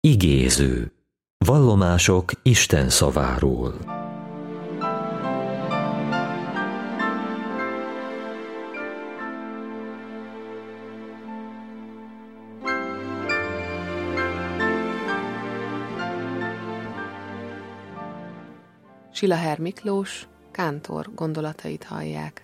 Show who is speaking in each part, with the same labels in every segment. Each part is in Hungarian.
Speaker 1: Igéző. Vallomások Isten szaváról.
Speaker 2: Silaher Miklós, kántor gondolatait hallják.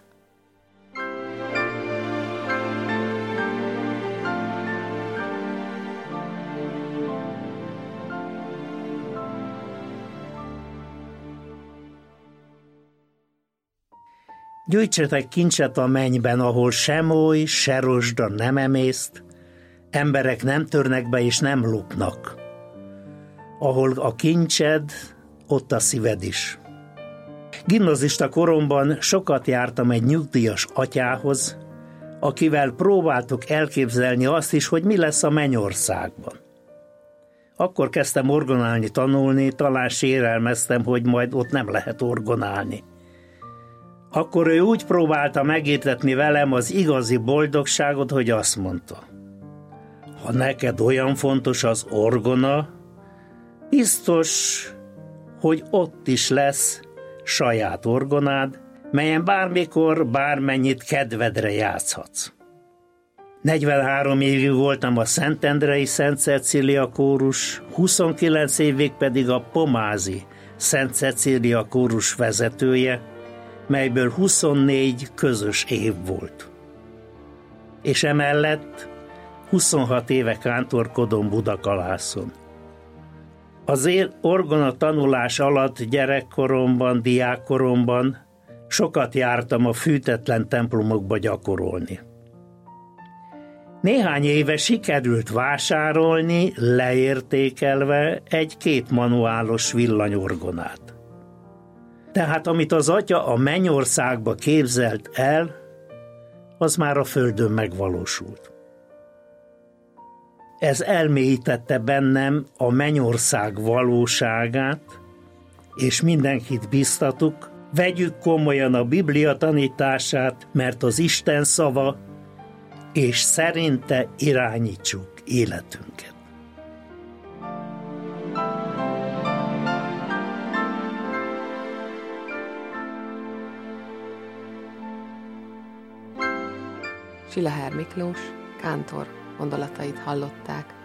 Speaker 3: Gyűjtsetek kincset a mennyben, ahol se moly, se rozsda nem emészt, emberek nem törnek be és nem lopnak. Ahol a kincsed, ott a szíved is. Gimnazista koromban sokat jártam egy nyugdíjas atyához, akivel próbáltuk elképzelni azt is, hogy mi lesz a mennyországban. Akkor kezdtem orgonálni tanulni, talán sérelmeztem, hogy majd ott nem lehet orgonálni. Akkor ő úgy próbálta megértetni velem az igazi boldogságot, hogy azt mondta: ha neked olyan fontos az orgona, biztos, hogy ott is lesz saját orgonád, melyen bármikor, bármennyit kedvedre játszhatsz. 43 évig voltam a Szentendrei Szent Cecília kórus, 29 évig pedig a pomázi Szent Cecília kórus vezetője, melyből 24 közös év volt. És emellett 26 éve kántorkodom Budakalászon. Az orgona tanulás alatt gyerekkoromban, diákkoromban sokat jártam a fűtetlen templomokba gyakorolni. Néhány éve sikerült vásárolni, leértékelve egy 2 manuálos villanyorgonát. Tehát amit az atya a mennyországba képzelt el, az már a földön megvalósult. Ez elmélyítette bennem a mennyország valóságát, és mindenkit biztatuk, vegyük komolyan a Biblia tanítását, mert az Isten szava, és szerinte irányítsuk életünket.
Speaker 2: Silaher Miklós, kántor gondolatait hallották.